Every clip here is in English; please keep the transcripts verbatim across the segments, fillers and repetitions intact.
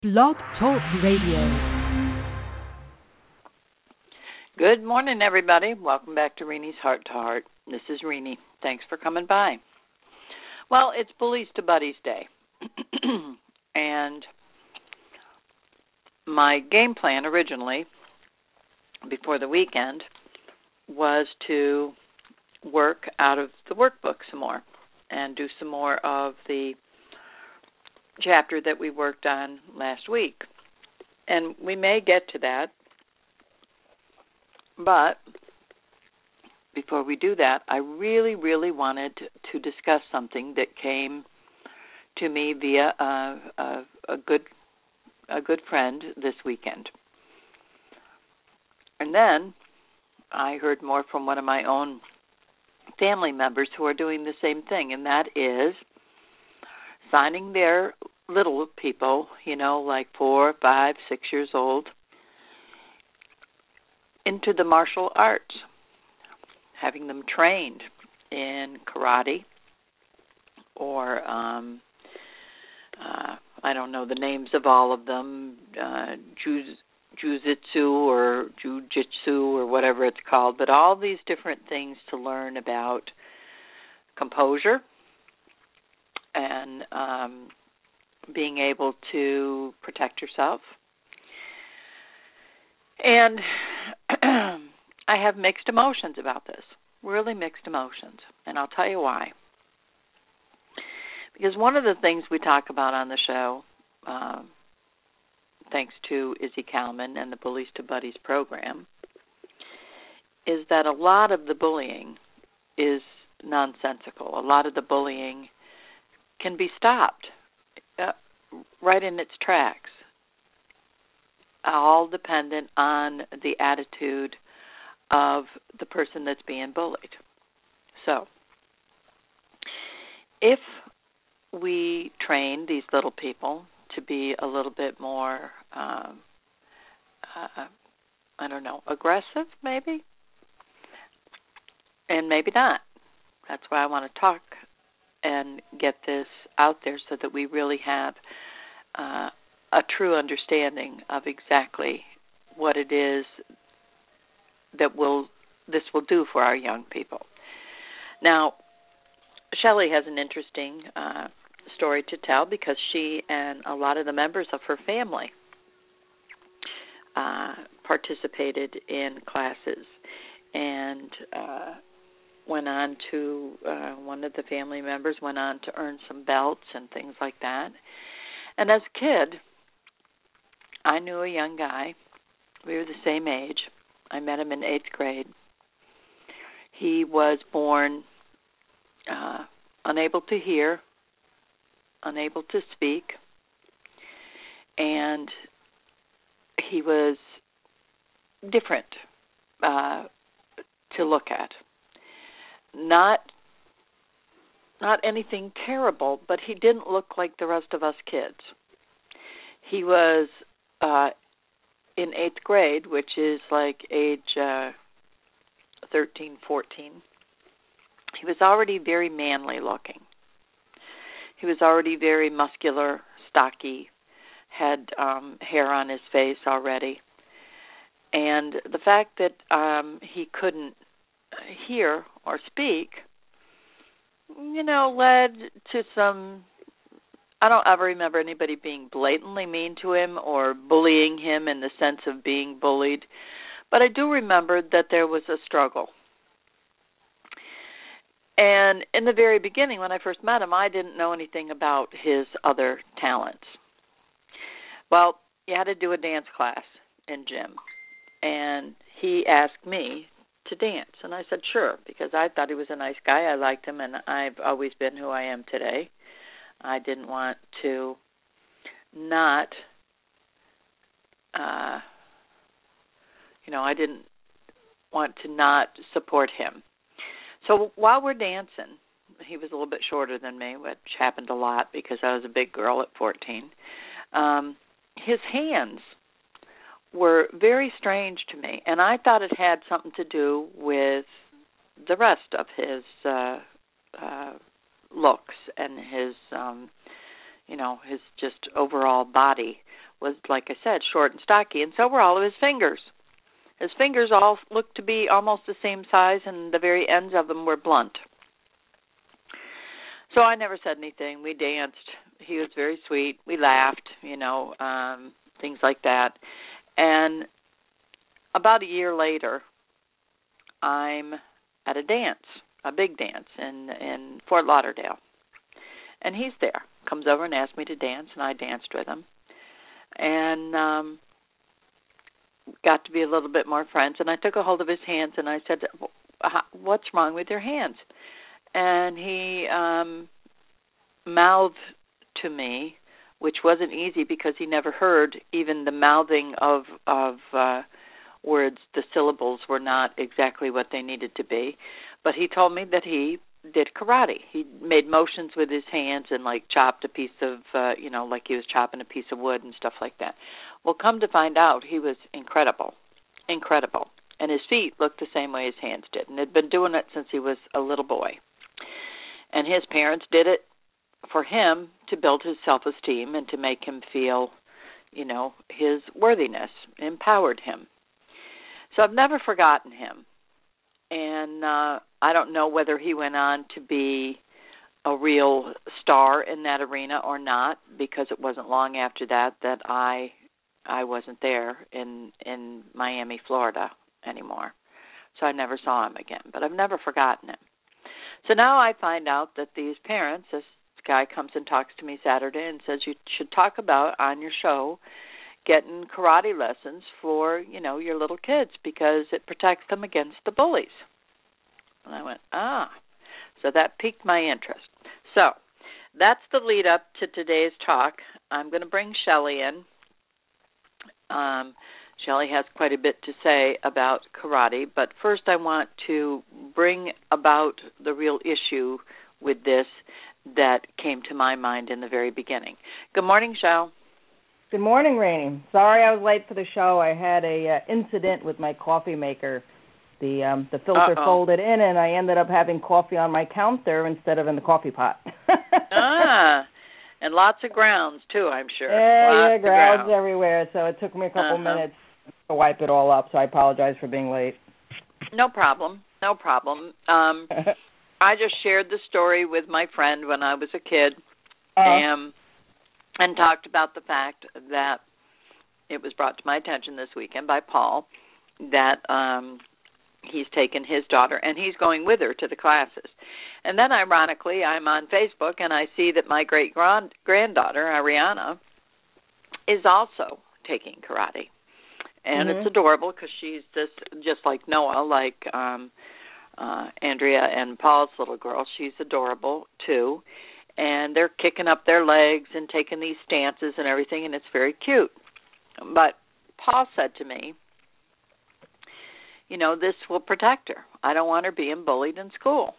Blog Talk Radio. Good morning, everybody. Welcome back to Renee's Heart to Heart. This is Renee. Thanks for coming by. Well, it's Bullies to Buddies Day. And my game plan originally, before the weekend, was to work out of the workbook some more and do some more of the chapter that we worked on last week. And we may get to that, but before we do that, I really, really wanted to discuss something that came to me via a, a, a good a good friend this weekend. And then I heard more from one of my own family members who are doing the same thing, and that is signing their little people, you know, like four, five, six years old, into the martial arts, having them trained in karate or, um, uh, I don't know the names of all of them, uh, jiu- jiu-jitsu or jiu-jitsu or whatever it's called, but all these different things to learn about composure and um, being able to protect yourself. And I have mixed emotions about this, really mixed emotions, and I'll tell you why. Because one of the things we talk about on the show, um, thanks to Izzy Kalman and the Bullies to Buddies program, is that a lot of the bullying is nonsensical. A lot of the bullying can be stopped uh, right in its tracks, all dependent on the attitude of the person that's being bullied. So, if we train these little people to be a little bit more, um, uh, I don't know, aggressive maybe, and maybe not. That's why I want to talk and get this out there so that we really have uh, a true understanding of exactly what it is that will this will do for our young people. Now, Shelley has an interesting uh, story to tell because she and a lot of the members of her family uh, participated in classes and uh, went on to, uh, one of the family members went on to earn some belts and things like that. And as a kid, I knew a young guy. We were the same age. I met him in eighth grade. He was born uh, unable to hear, unable to speak, and he was different uh, to look at. Not not anything terrible, but he didn't look like the rest of us kids. He was uh, in eighth grade, which is like age uh, thirteen, fourteen. He was already very manly looking. He was already very muscular, stocky, had um, hair on his face already. And the fact that um, he couldn't hear or speak, you know, led to some, I don't ever remember anybody being blatantly mean to him or bullying him in the sense of being bullied, but I do remember that there was a struggle. And in the very beginning, when I first met him, I didn't know anything about his other talents. Well, you had to do a dance class in gym, and he asked me to dance, and I said sure, because I thought he was a nice guy. I liked him, and I've always been who I am today. I didn't want to not, uh, you know, I didn't want to not support him. So while we're dancing, he was a little bit shorter than me, which happened a lot because I was a big girl at fourteen. Um, his hands were very strange to me, and I thought it had something to do with the rest of his uh, uh, looks and his, um, you know, his just overall body was, like I said, short and stocky, and so were all of his fingers. His fingers all looked to be almost the same size, and the very ends of them were blunt. So I never said anything. We danced. He was very sweet. We laughed, you know, um, things like that. And about a year later, I'm at a dance, a big dance in, in Fort Lauderdale. And he's there, comes over and asks me to dance, and I danced with him. And um, got to be a little bit more friends. And I took a hold of his hands, and I said, what's wrong with your hands? And he um, mouthed to me, which wasn't easy because he never heard even the mouthing of, of uh, words. The syllables were not exactly what they needed to be. But he told me that he did karate. He made motions with his hands and like chopped a piece of, uh, you know, like he was chopping a piece of wood and stuff like that. Well, come to find out, he was incredible, incredible. And his feet looked the same way his hands did, and had been doing it since he was a little boy. And his parents did it for him to build his self-esteem and to make him feel, you know, his worthiness, empowered him. So I've never forgotten him. And uh, I don't know whether he went on to be a real star in that arena or not, because it wasn't long after that that I I wasn't there in in Miami, Florida anymore. So I never saw him again, but I've never forgotten him. So now I find out that these parents, this guy comes and talks to me Saturday and says you should talk about on your show getting karate lessons for, you know, your little kids because it protects them against the bullies. And I went, ah. So that piqued my interest. So that's the lead up to today's talk. I'm going to bring Shelley in. Um, Shelley has quite a bit to say about karate, but first I want to bring about the real issue with this that came to my mind in the very beginning. Good morning, Shell. Good morning, Rainey. Sorry I was late for the show. I had a uh, incident with my coffee maker. The um, the filter Uh-oh. folded in, and I ended up having coffee on my counter instead of in the coffee pot. ah, and lots of grounds, too, I'm sure. Yeah, lots yeah, grounds, grounds everywhere. So it took me a couple uh-huh. minutes to wipe it all up, so I apologize for being late. No problem. No problem. Um, I just shared the story with my friend when I was a kid. Uh, and, and talked about the fact that it was brought to my attention this weekend by Paul that um, he's taken his daughter and he's going with her to the classes. And then, ironically, I'm on Facebook and I see that my great-granddaughter, Ariana, is also taking karate. And mm-hmm. it's adorable because she's just, just like Noah, like um, uh, Andrea and Paul's little girl. She's adorable, too. And they're kicking up their legs and taking these stances and everything, and it's very cute. But Paul said to me, you know, this will protect her. I don't want her being bullied in school.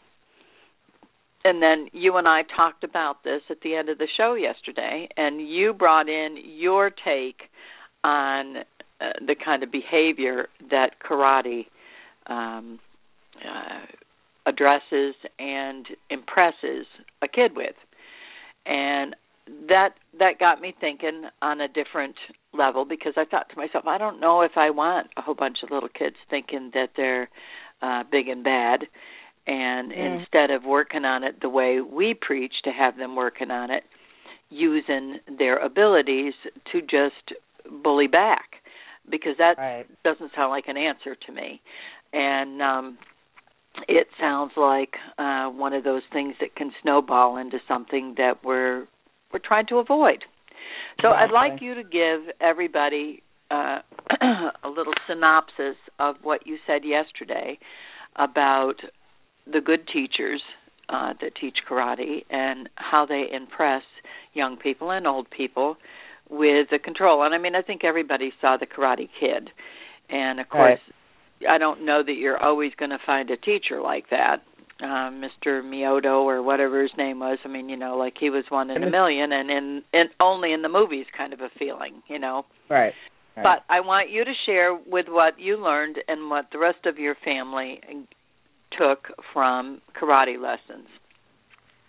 And then you and I talked about this at the end of the show yesterday, and you brought in your take on uh, the kind of behavior that karate um, uh, addresses and impresses a kid with. And that that got me thinking on a different level, because I thought to myself, I don't know if I want a whole bunch of little kids thinking that they're uh, big and bad, and mm. instead of working on it the way we preach to have them working on it, using their abilities to just bully back, because that right. doesn't sound like an answer to me. And um, it sounds like uh, one of those things that can snowball into something that we're we're trying to avoid. So exactly. I'd like you to give everybody uh, a little synopsis of what you said yesterday about the good teachers uh, that teach karate and how they impress young people and old people with the control. And I mean, I think everybody saw The Karate Kid. And, of course, right. I don't know that you're always going to find a teacher like that. Uh, Mister Miyagi or whatever his name was. I mean, you know, like he was one in a million, and in, in only in the movies kind of a feeling, you know. Right. right. But I want you to share with what you learned and what the rest of your family took from karate lessons.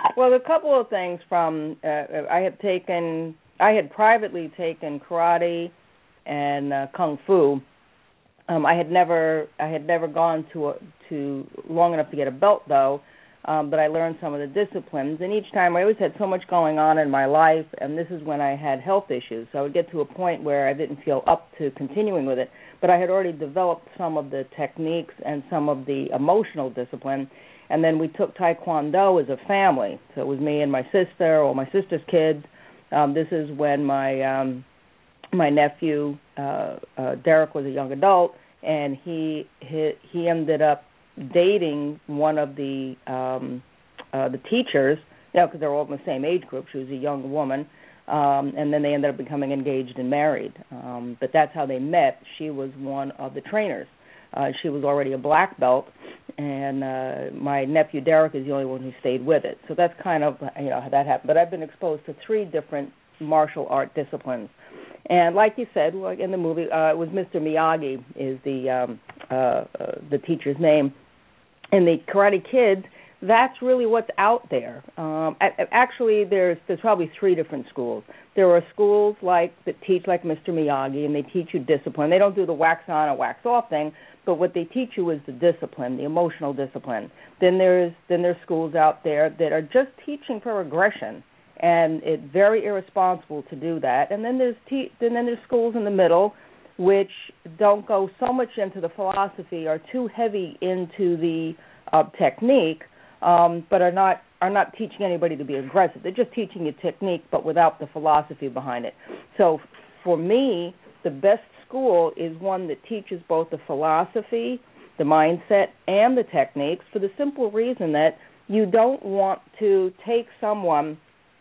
Well, a couple of things from uh, I had taken, I had privately taken karate and uh, kung fu. Um, I had never, I had never gone to a, to long enough to get a belt though, um, but I learned some of the disciplines. And each time I always had so much going on in my life, and this is when I had health issues. So I would get to a point where I didn't feel up to continuing with it, but I had already developed some of the techniques and some of the emotional discipline. And then we took Taekwondo as a family. So it was me and my sister, or my sister's kids. Um, this is when my um, my nephew uh, uh, Derek was a young adult, and he he, he ended up dating one of the um, uh, the teachers. You know, because they were all in the same age group. She was a young woman, um, and then they ended up becoming engaged and married. Um, but that's how they met. She was one of the trainers. Uh, she was already a black belt, and uh, my nephew Derek is the only one who stayed with it. So that's kind of, you know, how that happened. But I've been exposed to three different martial art disciplines. And like you said, like in the movie, uh, it was Mister Miyagi is the um, uh, uh, the teacher's name. And the Karate Kid, that's really what's out there. Um, actually, there's there's probably three different schools. There are schools like that teach like Mister Miyagi, and they teach you discipline. They don't do the wax on or wax off thing, but what they teach you is the discipline, the emotional discipline. Then there's then there's schools out there that are just teaching for aggression, and it's very irresponsible to do that. And then there's te- and then there's schools in the middle which don't go so much into the philosophy, are too heavy into the uh, technique. Um, but are not are not teaching anybody to be aggressive. They're just teaching you technique, but without the philosophy behind it. So for me, the best school is one that teaches both the philosophy, the mindset, and the techniques, for the simple reason that you don't want to take someone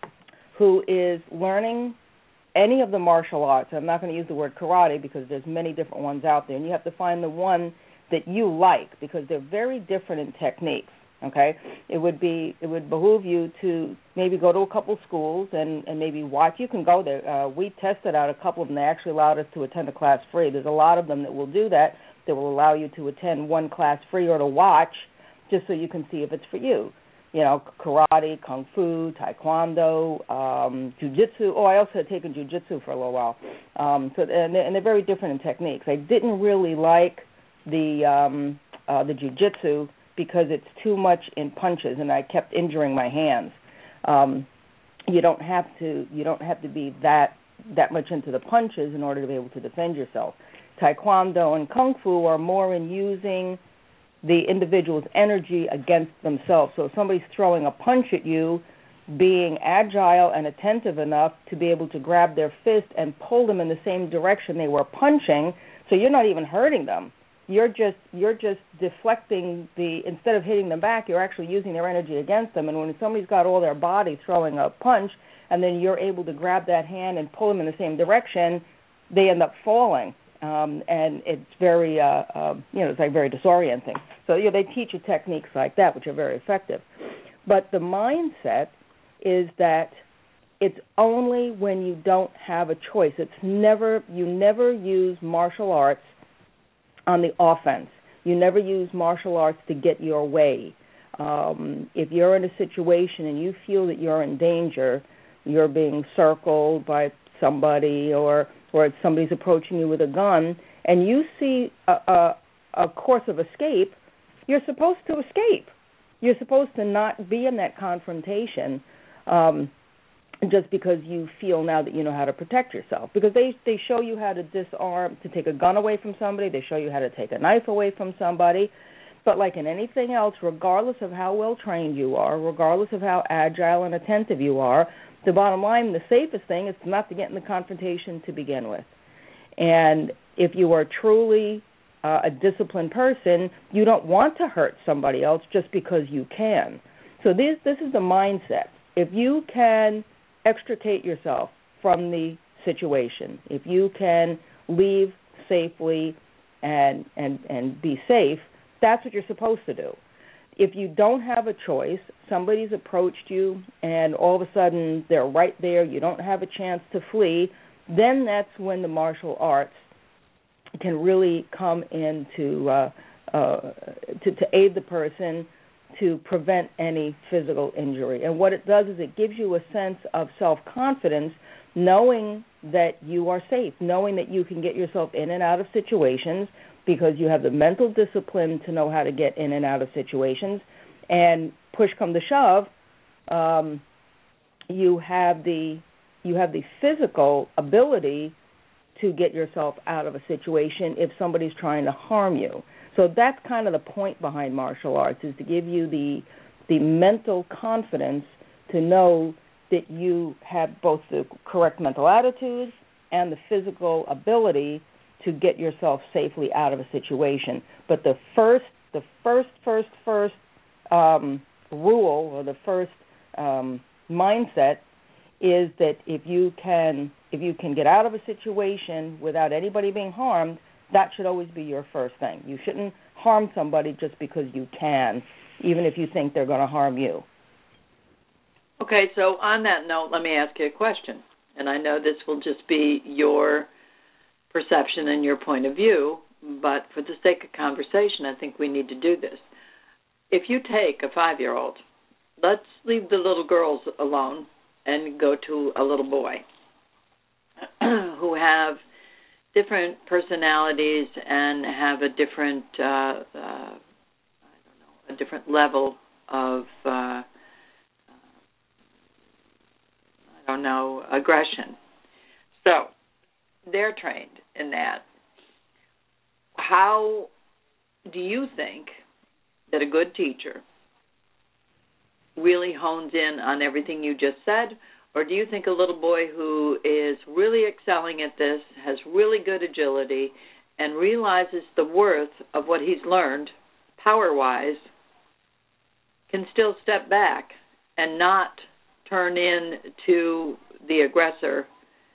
who is learning any of the martial arts. I'm not going to use the word karate because there's many different ones out there, and you have to find the one that you like because they're very different in techniques. Okay, it would be it would behoove you to maybe go to a couple schools and, and maybe watch. You can go there. Uh, we tested out a couple of them. They actually allowed us to attend a class free. There's a lot of them that will do that. That will allow you to attend one class free or to watch, just so you can see if it's for you. You know, karate, kung fu, taekwondo, um, jiu-jitsu. Oh, I also had taken jiu-jitsu for a little while. Um, so and they're, and they're very different in techniques. I didn't really like the um, uh, the jiu-jitsu, because it's too much in punches, and I kept injuring my hands. Um, you don't have to you don't have to be that that much into the punches in order to be able to defend yourself. Taekwondo and Kung Fu are more in using the individual's energy against themselves. So if somebody's throwing a punch at you, being agile and attentive enough to be able to grab their fist and pull them in the same direction they were punching, so you're not even hurting them. You're just you're just deflecting the, instead of hitting them back, you're actually using their energy against them. And when somebody's got all their body throwing a punch, and then you're able to grab that hand and pull them in the same direction, they end up falling. Um, and it's very, uh, uh, you know, it's like very disorienting. So you know, they teach you techniques like that, which are very effective. But the mindset is that it's only when you don't have a choice. It's never you never use martial arts on the offense. You never use martial arts to get your way. Um, if you're in a situation and you feel that you're in danger, you're being circled by somebody, or or somebody's approaching you with a gun, and you see a, a, a course of escape, you're supposed to escape. You're supposed to not be in that confrontation um, just because you feel now that you know how to protect yourself. Because they, they show you how to disarm, to take a gun away from somebody. They show you how to take a knife away from somebody. But like in anything else, regardless of how well trained you are, regardless of how agile and attentive you are, the bottom line, the safest thing is not to get in the confrontation to begin with. And if you are truly uh, a disciplined person, you don't want to hurt somebody else just because you can. So this this is the mindset. If you can extricate yourself from the situation, if you can leave safely and and and be safe, that's what you're supposed to do. If you don't have a choice, somebody's approached you and all of a sudden they're right there, you don't have a chance to flee, then that's when the martial arts can really come in to, uh, uh, to, to aid the person to prevent any physical injury. And what it does is it gives you a sense of self-confidence, knowing that you are safe, knowing that you can get yourself in and out of situations because you have the mental discipline to know how to get in and out of situations. And push come to shove, um, you have the you have the physical ability to get yourself out of a situation if somebody's trying to harm you. So that's kind of the point behind martial arts, is to give you the the mental confidence to know that you have both the correct mental attitudes and the physical ability to get yourself safely out of a situation. But the first, the first, first, first um, rule, or the first um, mindset, is that if you can, if you can get out of a situation without anybody being harmed, that should always be your first thing. You shouldn't harm somebody just because you can, even if you think they're going to harm you. Okay, so on that note, let me ask you a question. And I know this will just be your perception and your point of view, but for the sake of conversation, I think we need to do this. If you take a five-year-old, let's leave the little girls alone and go to a little boy who have different personalities and have a different, uh, uh, I don't know, a different level of, uh, I don't know, aggression. So they're trained in that. How do you think that a good teacher really hones in on everything you just said, or do you think a little boy who is really excelling at this, has really good agility, and realizes the worth of what he's learned power-wise, can still step back and not turn in to the aggressor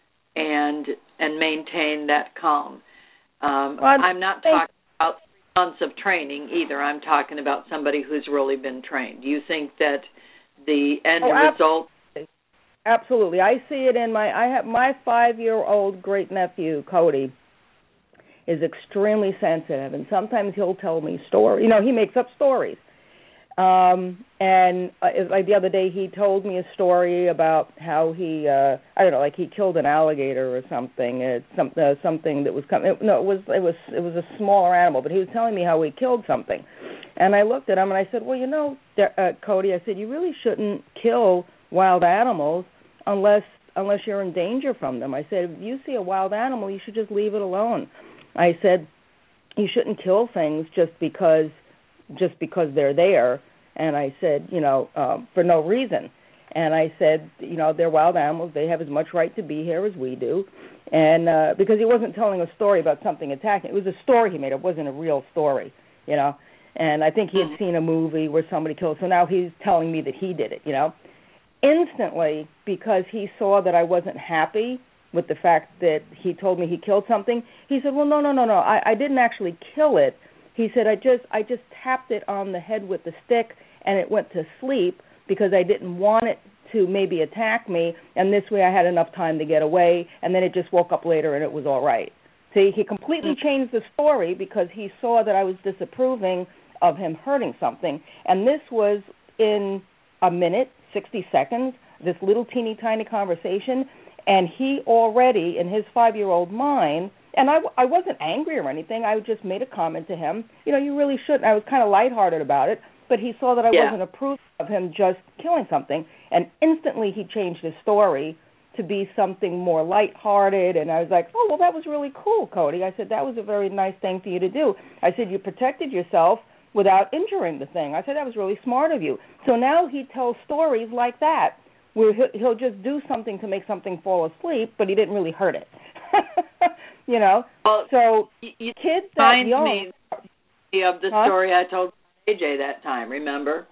and and maintain that calm? Um, well, I'm not talking about three months of training either. I'm talking about somebody who's really been trained. Do you think that the end oh, result? Absolutely. I see it in my, I have my five-year-old great-nephew, Cody, is extremely sensitive, and sometimes he'll tell me stories. You know, he makes up stories. Um, and uh, like the other day, he told me a story about how he, uh, I don't know, like he killed an alligator or something. It's some, uh, something that was coming. No, it was it was it was a smaller animal, but he was telling me how he killed something. And I looked at him and I said, well, you know, uh, Cody, I said, you really shouldn't kill wild animals unless unless you're in danger from them. I said, if you see a wild animal, you should just leave it alone. I said, you shouldn't kill things just because just because they're there. And I said, you know, um, for no reason. And I said, you know, they're wild animals. They have as much right to be here as we do. And uh, because he wasn't telling a story about something attacking. It was a story he made. It wasn't a real story, you know. And I think he had seen a movie where somebody killed. So now he's telling me that he did it, you know. Instantly, because he saw that I wasn't happy with the fact that he told me he killed something, he said, well, no, no, no, no, I, I didn't actually kill it. He said, I just I just tapped it on the head with the stick, and it went to sleep because I didn't want it to maybe attack me, and this way I had enough time to get away, and then it just woke up later and it was all right. See, he completely changed the story because he saw that I was disapproving of him hurting something, and this was in a minute, sixty seconds, this little teeny tiny conversation, and he already, in his five-year-old mind, and I, I wasn't angry or anything. I just made a comment to him. You know, you really shouldn't. I was kind of lighthearted about it, but he saw that I yeah. wasn't approving of him just killing something, and instantly he changed his story to be something more lighthearted, and I was like, oh, well, that was really cool, Cody. I said, that was a very nice thing for you to do. I said, you protected yourself without injuring the thing. I said, that was really smart of you. So now he tells stories like that, where he'll just do something to make something fall asleep, but he didn't really hurt it. You know, well, so you kids that young me of the huh? story I told A J that time. Remember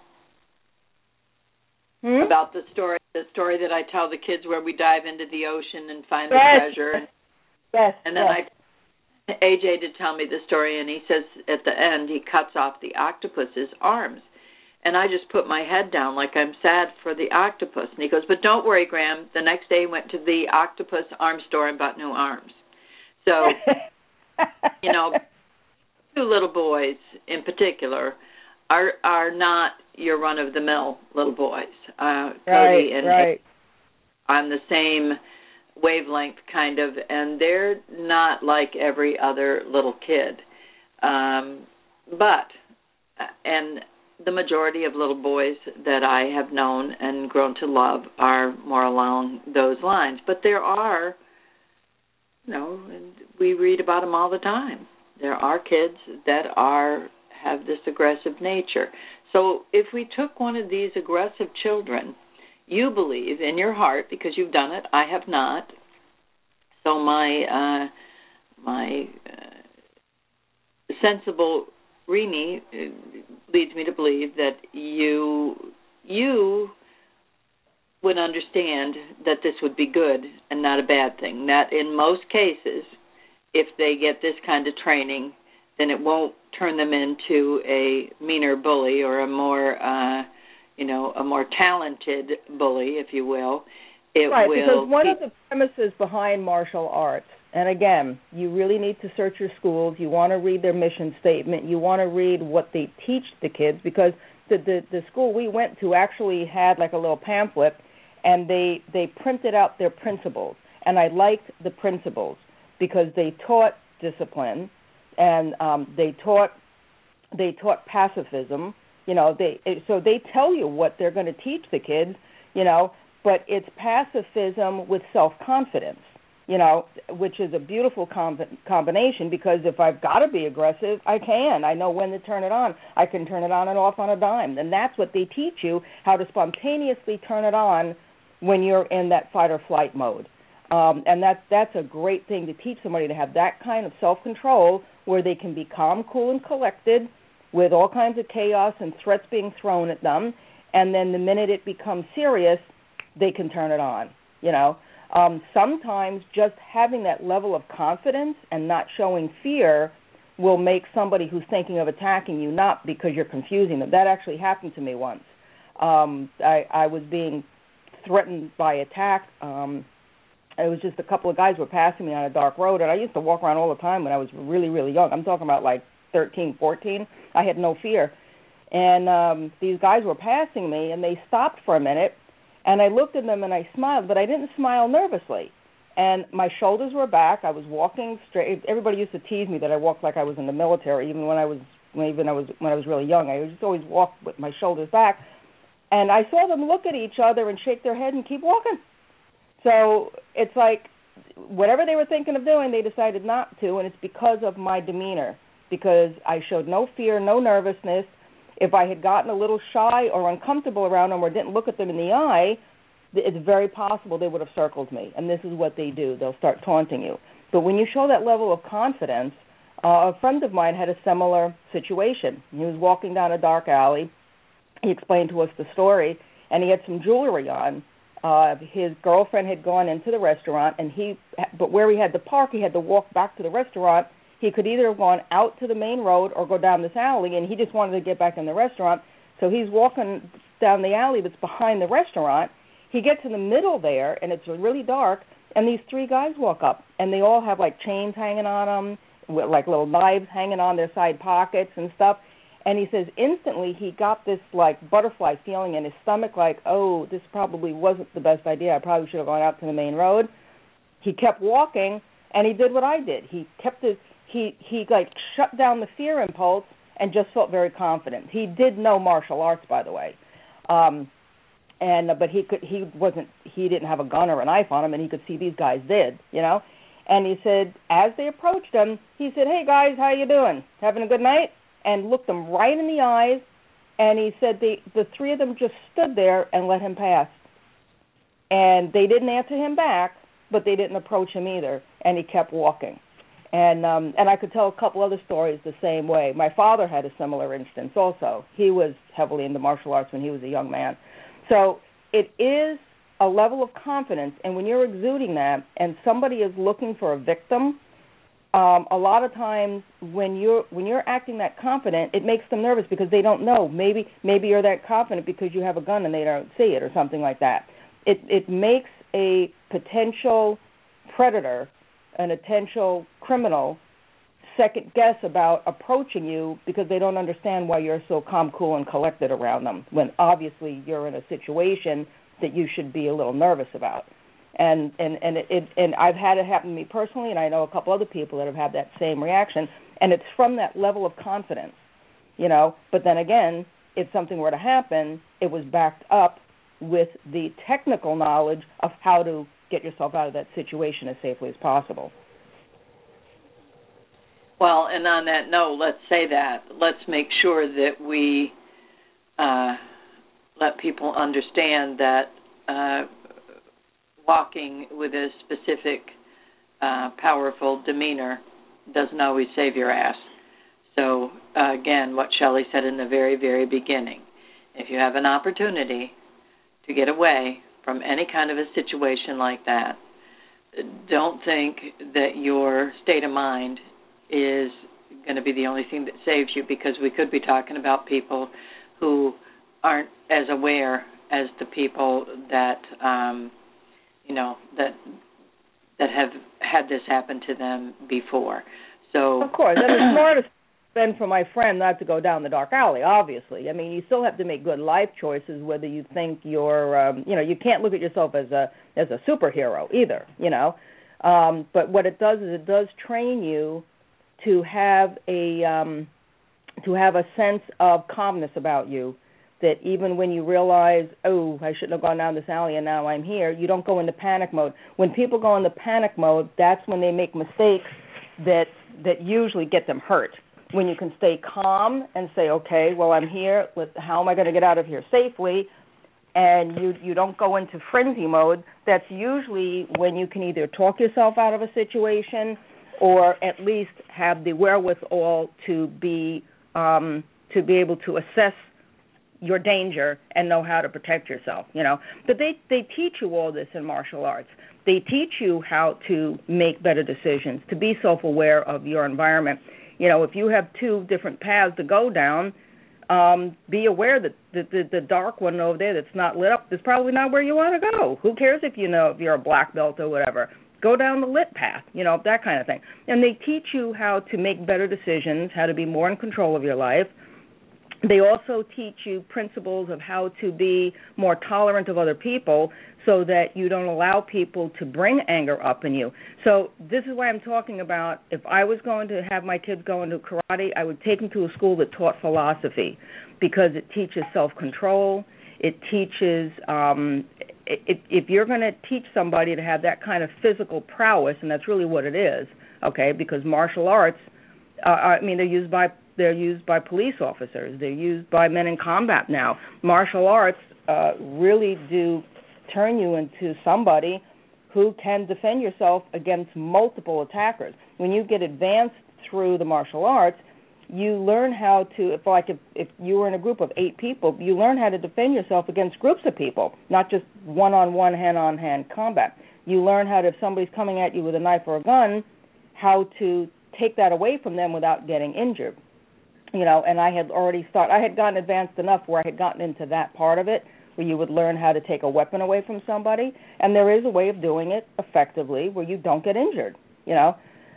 hmm? about the story, the story that I tell the kids where we dive into the ocean and find yes. the treasure. And, yes. And then yes. I, A J did tell me the story, and he says at the end he cuts off the octopus's arms. And I just put my head down like I'm sad for the octopus. And he goes, but don't worry, Graham. The next day he went to the octopus arm store and bought new arms. So, you know, two little boys in particular, are are not your run of the mill little boys. Uh, Cody right, and right. on the same wavelength, kind of, and they're not like every other little kid. Um, but and the majority of little boys that I have known and grown to love are more along those lines. But there are, you know, and we read about them all the time. There are kids that are have this aggressive nature. So if we took one of these aggressive children, you believe in your heart, because you've done it, I have not. So my uh, my uh, sensible Rini leads me to believe that you you would understand that this would be good and not a bad thing. That in most cases, if they get this kind of training, then it won't turn them into a meaner bully or a more, uh, you know, a more talented bully, if you will. It right, will because one keep... of the premises behind martial arts, and again, you really need to search your schools. You want to read their mission statement. You want to read what they teach the kids, because the, the, the school we went to actually had like a little pamphlet, and they, they printed out their principles. And I liked the principles because they taught discipline, and um, they taught they taught pacifism. You know, they so they tell you what they're going to teach the kids. You know, but it's pacifism with self-confidence. You know, which is a beautiful com- combination, because if I've got to be aggressive, I can. I know when to turn it on. I can turn it on and off on a dime. And that's what they teach you, how to spontaneously turn it on when you're in that fight or flight mode. Um, and that's, that's a great thing to teach somebody, to have that kind of self-control where they can be calm, cool, and collected with all kinds of chaos and threats being thrown at them. And then the minute it becomes serious, they can turn it on, you know. Um, sometimes just having that level of confidence and not showing fear will make somebody who's thinking of attacking you not, because you're confusing them. That actually happened to me once. Um, I, I was being threatened by attack. Um, it was just a couple of guys were passing me on a dark road, and I used to walk around all the time when I was really, really young. I'm talking about like thirteen, fourteen. I had no fear. And um, these guys were passing me, and they stopped for a minute. And I looked at them and I smiled, but I didn't smile nervously. And my shoulders were back. I was walking straight. Everybody used to tease me that I walked like I was in the military, even when I was when even I was when I was really young. I just always walked with my shoulders back. And I saw them look at each other and shake their head and keep walking. So it's like whatever they were thinking of doing, they decided not to, and it's because of my demeanor, because I showed no fear, no nervousness. If I had gotten a little shy or uncomfortable around them or didn't look at them in the eye, it's very possible they would have circled me. And this is what they do. They'll start taunting you. But when you show that level of confidence, uh, a friend of mine had a similar situation. He was walking down a dark alley. He explained to us the story, and he had some jewelry on. Uh, his girlfriend had gone into the restaurant, and he, but where he had to park, he had to walk back to the restaurant. He could either have gone out to the main road or go down this alley, and he just wanted to get back in the restaurant. So he's walking down the alley that's behind the restaurant. He gets in the middle there, and it's really dark, and these three guys walk up, and they all have, like, chains hanging on them, with, like, little knives hanging on their side pockets and stuff. And he says instantly he got this, like, butterfly feeling in his stomach, like, oh, this probably wasn't the best idea. I probably should have gone out to the main road. He kept walking, and he did what I did. He kept his... He, he like, shut down the fear impulse and just felt very confident. He did know martial arts, by the way. Um, and but he could he wasn't he didn't have a gun or a knife on him, and he could see these guys did, you know. And he said, as they approached him, he said, "Hey, guys, how you doing? Having a good night?" And looked them right in the eyes, and he said the the three of them just stood there and let him pass. And they didn't answer him back, but they didn't approach him either, and he kept walking. And um, and I could tell a couple other stories the same way. My father had a similar instance also. He was heavily into martial arts when he was a young man. So it is a level of confidence, and when you're exuding that and somebody is looking for a victim, um, a lot of times when you're when you're acting that confident, it makes them nervous because they don't know. Maybe maybe you're that confident because you have a gun and they don't see it or something like that. It it makes a potential predator, an potential criminal, second guess about approaching you because they don't understand why you're so calm, cool, and collected around them when obviously you're in a situation that you should be a little nervous about. And and and it, it and I've had it happen to me personally, and I know a couple other people that have had that same reaction, and it's from that level of confidence, you know. But then again, if something were to happen, it was backed up with the technical knowledge of how to get yourself out of that situation as safely as possible. Well, and on that note, let's say that. Let's make sure that we uh, let people understand that uh, walking with a specific uh, powerful demeanor doesn't always save your ass. So, uh, again, what Shelley said in the very, very beginning, if you have an opportunity to get away from any kind of a situation like that, don't think that your state of mind is going to be the only thing that saves you, because we could be talking about people who aren't as aware as the people that, um, you know, that that have had this happen to them before. So, of course, and the smartest then for my friend not to go down the dark alley, obviously. I mean, you still have to make good life choices, whether you think you're, um, you know, you can't look at yourself as a as a superhero either, you know. Um, but what it does is it does train you to have a um, to have a sense of calmness about you, that even when you realize, oh, I shouldn't have gone down this alley and now I'm here, you don't go into panic mode. When people go into panic mode, that's when they make mistakes that that usually get them hurt. When you can stay calm and say, okay, well, I'm here, how am I going to get out of here safely, and you you don't go into frenzy mode, that's usually when you can either talk yourself out of a situation or at least have the wherewithal to be um, to be able to assess your danger and know how to protect yourself, you know. But they, they teach you all this in martial arts. They teach you how to make better decisions, to be self-aware of your environment. You know, if you have two different paths to go down, um, be aware that the, the, the dark one over there that's not lit up is probably not where you want to go. Who cares if you know if you're a black belt or whatever? Go down the lit path, you know, that kind of thing. And they teach you how to make better decisions, how to be more in control of your life. They also teach you principles of how to be more tolerant of other people so that you don't allow people to bring anger up in you. So this is why I'm talking about, if I was going to have my kids go into karate, I would take them to a school that taught philosophy, because it teaches self-control. It teaches, um, it, if you're going to teach somebody to have that kind of physical prowess, and that's really what it is, okay, because martial arts, uh, I mean, they're used by They're used by police officers. They're used by men in combat now. Martial arts uh, really do turn you into somebody who can defend yourself against multiple attackers. When you get advanced through the martial arts, you learn how to, if like if, if you were in a group of eight people, you learn how to defend yourself against groups of people, not just one-on-one, hand-on-hand combat. You learn how to, if somebody's coming at you with a knife or a gun, how to take that away from them without getting injured. You know, and I had already started, I had gotten advanced enough where I had gotten into that part of it, where you would learn how to take a weapon away from somebody, and there is a way of doing it effectively where you don't get injured, you know.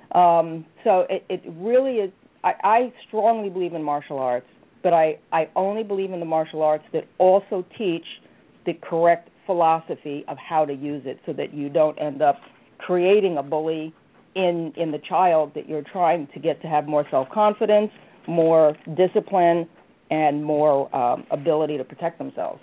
Um, so it, it really is, I, I strongly believe in martial arts, but I, I only believe in the martial arts that also teach the correct philosophy of how to use it so that you don't end up creating a bully in, in the child that you're trying to get to have more self-confidence, more discipline, and more um, ability to protect themselves.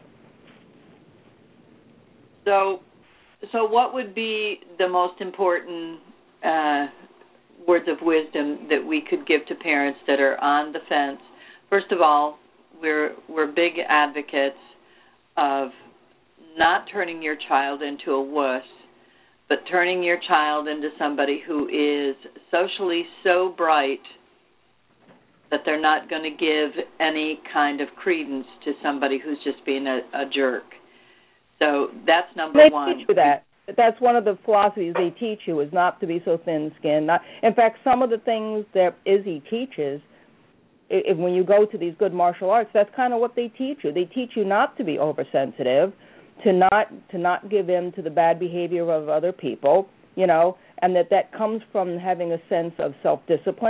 So, so what would be the most important uh, words of wisdom that we could give to parents that are on the fence? First of all, we're we're big advocates of not turning your child into a wuss, but turning your child into somebody who is socially so bright that they're not going to give any kind of credence to somebody who's just being a, a jerk. So that's number they one. They teach you that. That's one of the philosophies they teach you, is not to be so thin-skinned. Not, in fact, some of the things that Izzy teaches, if, when you go to these good martial arts, that's kind of what they teach you. They teach you not to be oversensitive, to not to not give in to the bad behavior of other people, you know, and that that comes from having a sense of self-discipline,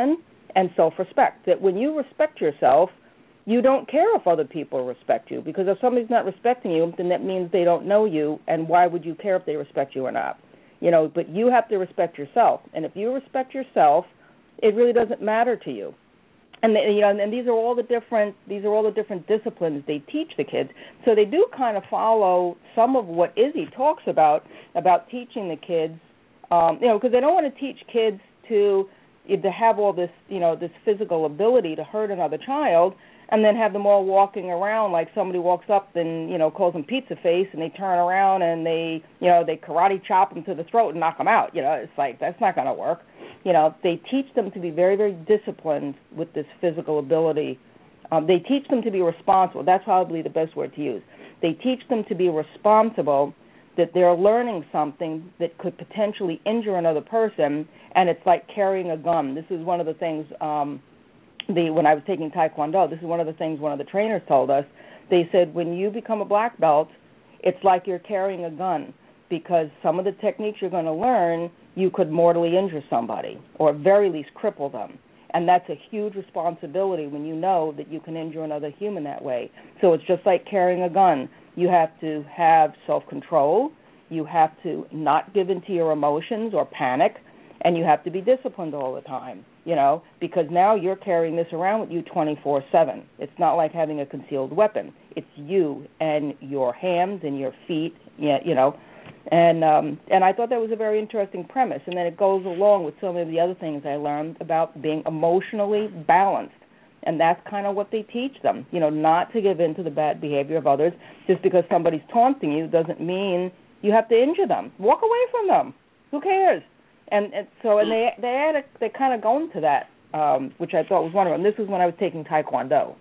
and self-respect. That when you respect yourself, you don't care if other people respect you, because if somebody's not respecting you, then that means they don't know you, and why would you care if they respect you or not? You know, but you have to respect yourself, and if you respect yourself, it really doesn't matter to you. And they, you know, and these are all the different these are all the different disciplines they teach the kids. So they do kind of follow some of what Izzy talks about about teaching the kids. Um, you know, because they don't want to teach kids to to have all this, you know, this physical ability to hurt another child, and then have them all walking around like somebody walks up and, you know, calls them pizza face, and they turn around and they, you know, they karate chop them to the throat and knock them out. You know, it's like, that's not going to work. You know, they teach them to be very, very disciplined with this physical ability. Um, they teach them to be responsible. That's probably the best word to use. They teach them to be responsible, that they're learning something that could potentially injure another person, and it's like carrying a gun. This is one of the things, um, the when I was taking Taekwondo, this is one of the things one of the trainers told us. They said, when you become a black belt, it's like you're carrying a gun, because some of the techniques you're going to learn, you could mortally injure somebody, or at very least cripple them. And that's a huge responsibility when you know that you can injure another human that way. So it's just like carrying a gun. You have to have self-control. You have to not give in to your emotions or panic. And you have to be disciplined all the time, you know, because now you're carrying this around with you twenty-four seven. It's not like having a concealed weapon. It's you and your hands and your feet, you know. And um, and I thought that was a very interesting premise. And then it goes along with some of the other things I learned about being emotionally balanced. And that's kind of what they teach them, you know, not to give in to the bad behavior of others. Just because somebody's taunting you doesn't mean you have to injure them. Walk away from them. Who cares? And, and so and they they had a, they kind of go into that, um, which I thought was wonderful. And this was when I was taking Taekwondo.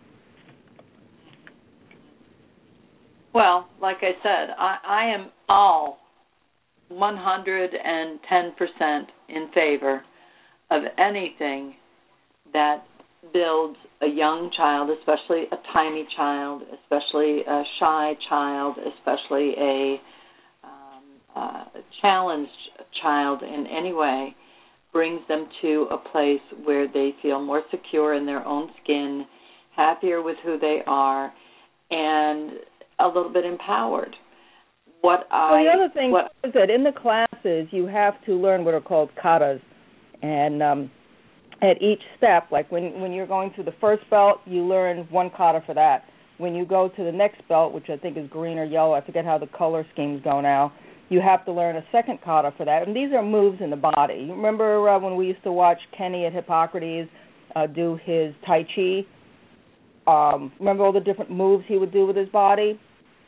Well, like I said, I, I am all one hundred ten percent in favor of anything that builds a young child, especially a tiny child, especially a shy child, especially a um, uh, challenged child in any way, brings them to a place where they feel more secure in their own skin, happier with who they are, and a little bit empowered. What I well, the other thing what, is that in the classes you have to learn what are called katas, and um, at each step, like when when you're going through the first belt, you learn one kata for that. When you go to the next belt, which I think is green or yellow, I forget how the color schemes go now, you have to learn a second kata for that. And these are moves in the body. You remember uh, when we used to watch Kenny at Hippocrates uh, do his Tai Chi? Um, remember all the different moves he would do with his body?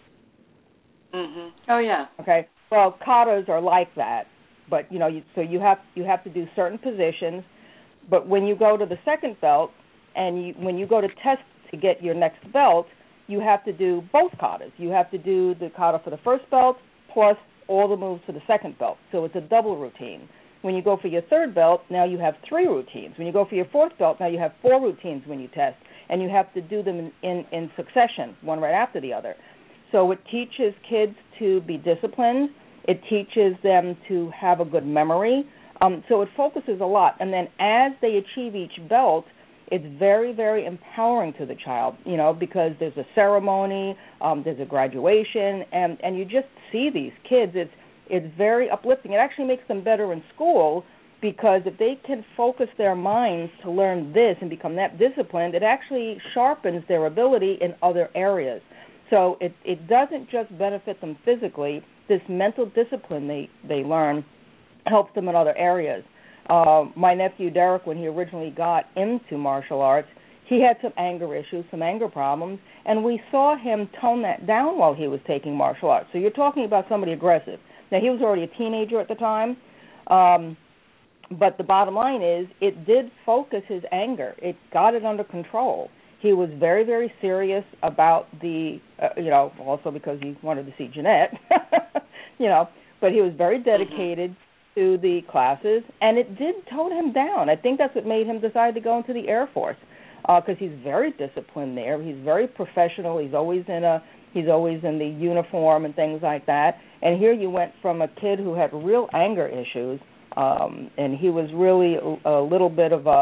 Mm-hmm. Oh, yeah. Okay. Well, katas are like that. But, you know, you, so you have you have to do certain positions. But when you go to the second belt, and you, when you go to test to get your next belt, you have to do both katas. You have to do the kata for the first belt plus all the moves for the second belt. So it's a double routine. When you go for your third belt, now you have three routines. When you go for your fourth belt, now you have four routines when you test. And you have to do them in, in, in succession, one right after the other. So it teaches kids to be disciplined. It teaches them to have a good memory. Um, so it focuses a lot. And then as they achieve each belt, it's very, very empowering to the child, you know, because there's a ceremony, um, there's a graduation, and, and you just see these kids. It's it's very uplifting. It actually makes them better in school, because if they can focus their minds to learn this and become that disciplined, it actually sharpens their ability in other areas. So it, it doesn't just benefit them physically. This mental discipline they, they learn helps them in other areas. Uh, my nephew Derek, when he originally got into martial arts, he had some anger issues, some anger problems, and we saw him tone that down while he was taking martial arts. So you're talking about somebody aggressive. Now, he was already a teenager at the time, um, but the bottom line is it did focus his anger. It got it under control. He was very, very serious about the, uh, you know, also because he wanted to see Jeanette, you know, but he was very dedicated to the classes, and it did tone him down. I think that's what made him decide to go into the Air Force, because uh, he's very disciplined there. He's very professional. He's always in a he's always in the uniform and things like that. And here you went from a kid who had real anger issues, um, and he was really a, a little bit of a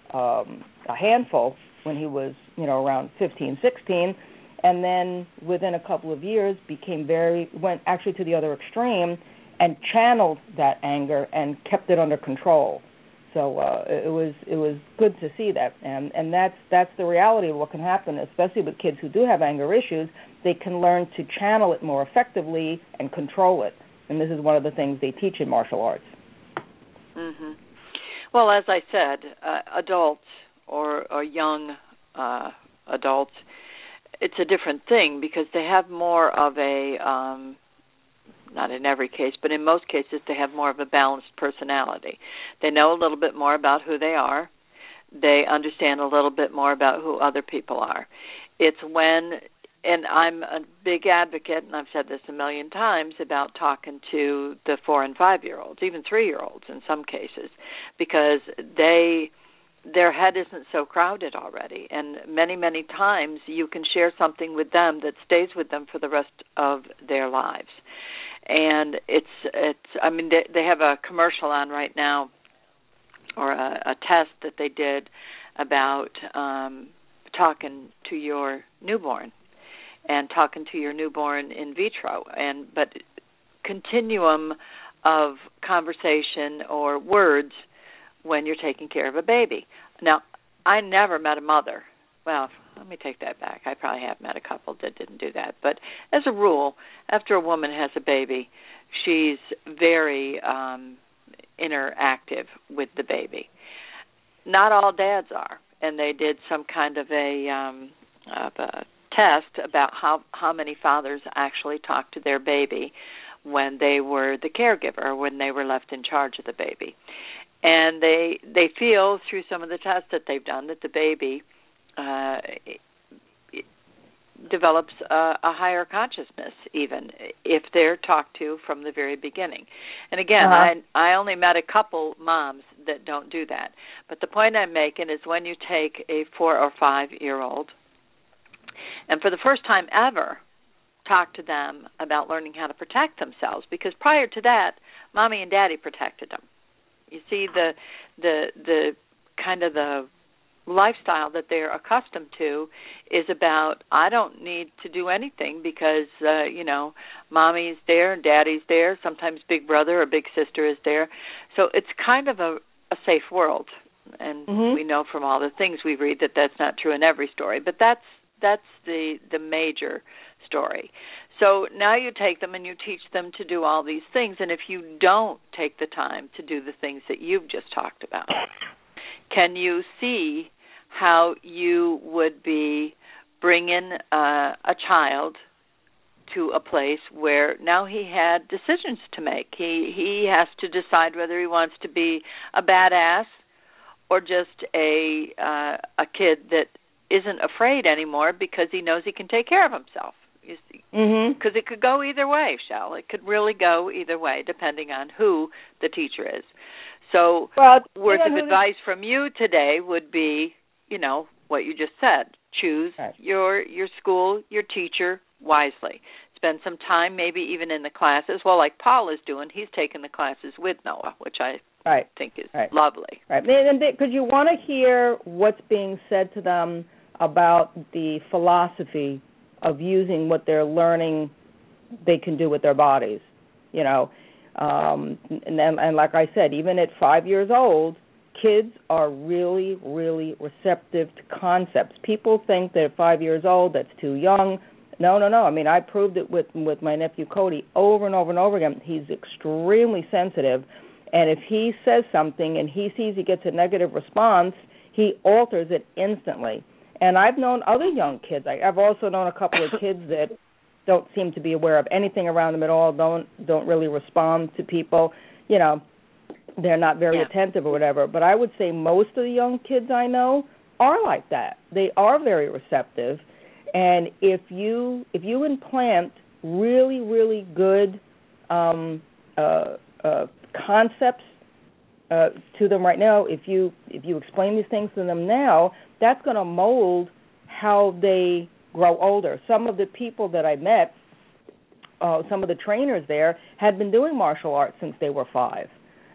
um, a handful when he was, you know, around fifteen, sixteen, and then within a couple of years became very, went actually to the other extreme and channeled that anger and kept it under control. So uh, it was it was good to see that, and and that's that's the reality of what can happen, especially with kids who do have anger issues. They can learn to channel it more effectively and control it, and this is one of the things they teach in martial arts. Mm-hmm. Well, as I said, uh, adults or, or young uh, adults, it's a different thing because they have more of a um, not in every case, but in most cases, they have more of a balanced personality. They know a little bit more about who they are. They understand a little bit more about who other people are. It's when, and I'm a big advocate, and I've said this a million times, about talking to the four- and five-year-olds, even three-year-olds in some cases, because they their head isn't so crowded already. And many, many times you can share something with them that stays with them for the rest of their lives. And it's, it's. I mean, they, they have a commercial on right now, or a, a test that they did about um, talking to your newborn, and talking to your newborn in vitro, and but continuum of conversation or words when you're taking care of a baby. Now, I never met a mother. Well, let me take that back. I probably have met a couple that didn't do that. But as a rule, after a woman has a baby, she's very um, interactive with the baby. Not all dads are, and they did some kind of a, um, of a test about how, how many fathers actually talk to their baby when they were the caregiver, or when they were left in charge of the baby. And they they feel through some of the tests that they've done that the baby uh, develops a, a higher consciousness, even if they're talked to from the very beginning. And again, uh-huh. I I only met a couple moms that don't do that. But the point I'm making is when you take a four or five year old, and for the first time ever, talk to them about learning how to protect themselves, because prior to that, mommy and daddy protected them. You see, the the the kind of the lifestyle that they're accustomed to is about, I don't need to do anything because, uh, you know, mommy's there and daddy's there. Sometimes big brother or big sister is there. So it's kind of a, a safe world. And mm-hmm. we know from all the things we read that that's not true in every story. But that's that's the, the major story. So now you take them and you teach them to do all these things. And if you don't take the time to do the things that you've just talked about, can you see how you would be bringing uh, a child to a place where now he had decisions to make? He he has to decide whether he wants to be a badass or just a uh, a kid that isn't afraid anymore because he knows he can take care of himself. You see, because mm-hmm. it could go either way, Shell. It could really go either way, depending on who the teacher is. So, well, words of advice the... from you today would be, you know, what you just said. Choose right. your your school, your teacher wisely. Spend some time, maybe even in the classes. Well, like Paul is doing, he's taking the classes with Noah, which I right. think is right. lovely. Right. And because you want to hear what's being said to them about the philosophy of using what they're learning they can do with their bodies, you know. Um, and, then, and like I said, even at five years old, kids are really, really receptive to concepts. People think that at five years old, that's too young. No, no, no. I mean, I proved it with, with my nephew Cody over and over and over again. He's extremely sensitive, and if he says something and he sees he gets a negative response, he alters it instantly. And I've known other young kids. I, I've also known a couple of kids that don't seem to be aware of anything around them at all, don't don't really respond to people. You know, they're not very yeah. attentive or whatever. But I would say most of the young kids I know are like that. They are very receptive. And if you if you implant really, really good um, uh, uh, concepts uh, to them right now, if you if you explain these things to them now, that's going to mold how they grow older. Some of the people that I met, uh, some of the trainers there, had been doing martial arts since they were five.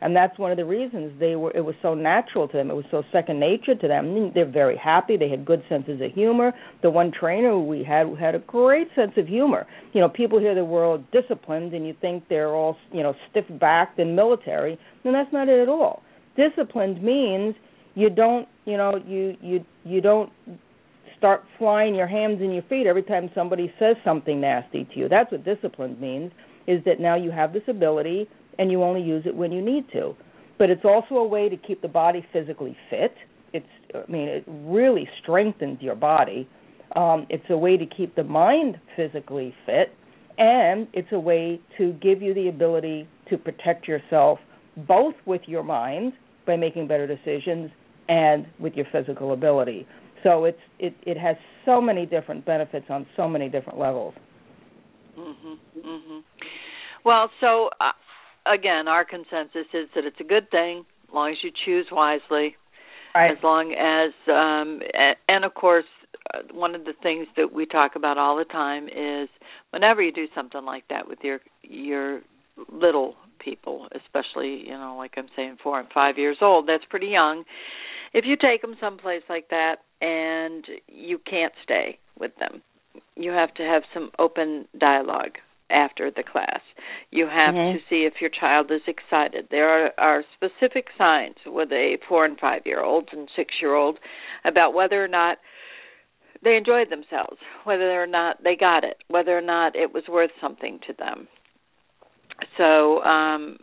And that's one of the reasons they were. It was so natural to them. It was so second nature to them. They're very happy. They had good senses of humor. The one trainer we had had a great sense of humor. You know, people hear the word disciplined, and you think they're all, you know, stiff-backed and military, and that's not it at all. Disciplined means you don't, you know, you you you don't start flying your hands in your feet every time somebody says something nasty to you. That's what disciplined means, is that now you have this ability and you only use it when you need to. But it's also a way to keep the body physically fit. It's, I mean, it really strengthens your body. Um, it's a way to keep the mind physically fit, and it's a way to give you the ability to protect yourself both with your mind by making better decisions and with your physical ability. So it's it, it has so many different benefits on so many different levels. Mhm. Mhm. Well, so uh, again, our consensus is that it's a good thing as long as you choose wisely. Right. As long as, um, and of course, uh, one of the things that we talk about all the time is whenever you do something like that with your your little people, especially, you know, like I'm saying, four and five years old, that's pretty young. If you take them someplace like that and you can't stay with them, you have to have some open dialogue after the class. You have mm-hmm. to see if your child is excited. There are, are specific signs with a four- and five-year-old and six-year-old about whether or not they enjoyed themselves, whether or not they got it, whether or not it was worth something to them. So um,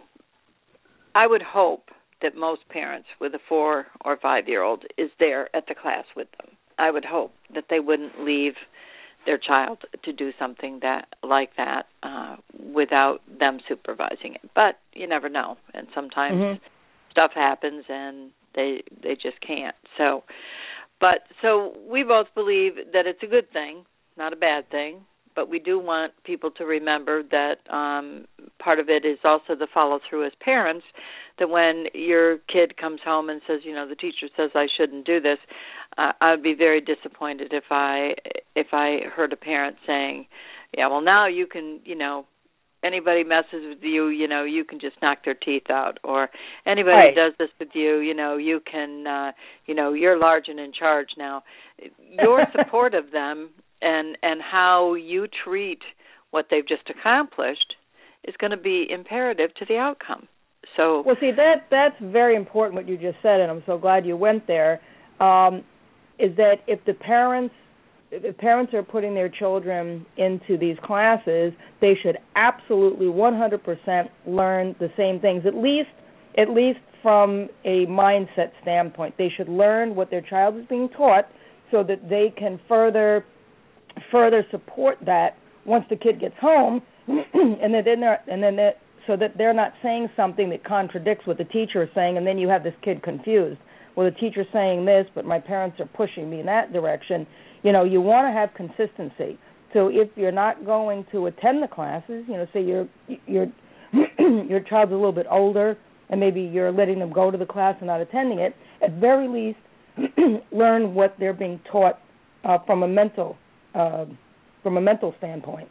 I would hope that most parents with a four- or five-year-old is there at the class with them. I would hope that they wouldn't leave their child to do something that like that uh, without them supervising it. But you never know, and sometimes mm-hmm. stuff happens and they they just can't. So, but so we both believe that it's a good thing, not a bad thing. But we do want people to remember that um, part of it is also the follow-through as parents, that when your kid comes home and says, you know, the teacher says I shouldn't do this, uh, I would be very disappointed if I if I heard a parent saying, yeah, well, now you can, you know, anybody messes with you, you know, you can just knock their teeth out, or anybody right. does this with you, you know, you can, uh, you know, you're large and in charge now. Your support of them and and how you treat what they've just accomplished is going to be imperative to the outcome. So, well, see, that that's very important what you just said, and I'm so glad you went there. Um, is that if the parents if parents are putting their children into these classes, they should absolutely one hundred percent learn the same things, at least at least from a mindset standpoint. They should learn what their child is being taught so that they can further further support that once the kid gets home, and then they're, and then they're, so that they're not saying something that contradicts what the teacher is saying, and then you have this kid confused. Well, the teacher's saying this, but my parents are pushing me in that direction. You know, you want to have consistency. So if you're not going to attend the classes, you know, say your your your child's a little bit older, and maybe you're letting them go to the class and not attending it, at very least learn what they're being taught uh, from a mental uh, from a mental standpoint.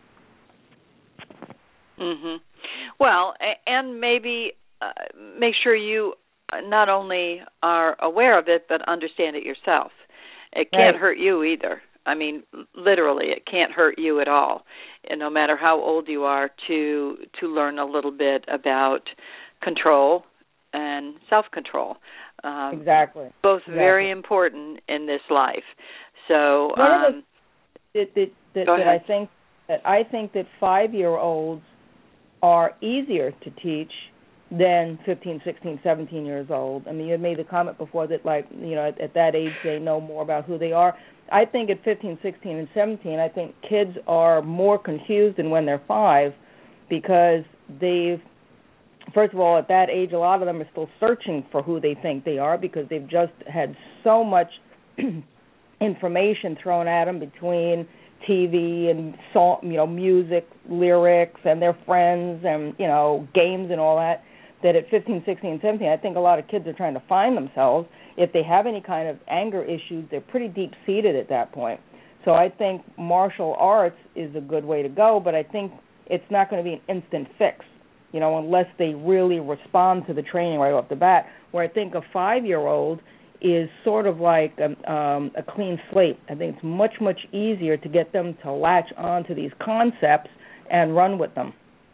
Mhm. Well, and maybe uh, make sure you not only are aware of it, but understand it yourself. It can't right. hurt you either. I mean, literally, it can't hurt you at all, and no matter how old you are, to to learn a little bit about control and self-control. Um, exactly. Both exactly. very important in this life. So, One um, of the, that, that, that, that I think that I think that five-year-olds are easier to teach than fifteen, sixteen, seventeen years old. I mean, you had made the comment before that, like, you know, at, at that age they know more about who they are. I think at fifteen, sixteen, and seventeen, I think kids are more confused than when they're five, because they've, first of all, at that age, a lot of them are still searching for who they think they are, because they've just had so much information thrown at them between T V and song, you know, music, lyrics, and their friends, and, you know, games and all that, that at fifteen, sixteen, seventeen, I think a lot of kids are trying to find themselves. If they have any kind of anger issues, they're pretty deep-seated at that point. So I think martial arts is a good way to go, but I think it's not going to be an instant fix. you know, unless they really respond to the training right off the bat. Where I think a five-year-old is sort of like a, um, a clean slate. I think it's much, much easier to get them to latch on to these concepts and run with them.